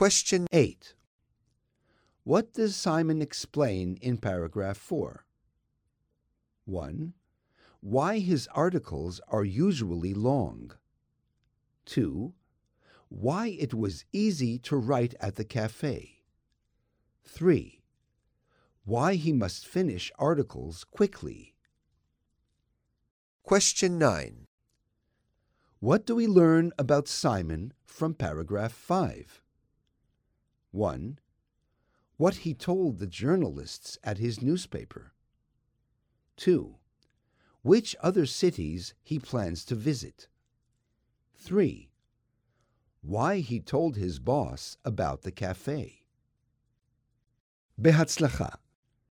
Question 8. What does Simon explain in paragraph 4? 1. Why his articles are usually long. 2. Why it was easy to write at the cafe. 3. Why he must finish articles quickly. Question 9. What do we learn about Simon from paragraph 5? 1. What he told the journalists at his newspaper. 2. Which other cities he plans to visit. 3. Why he told his boss about the cafe. בהצלחה.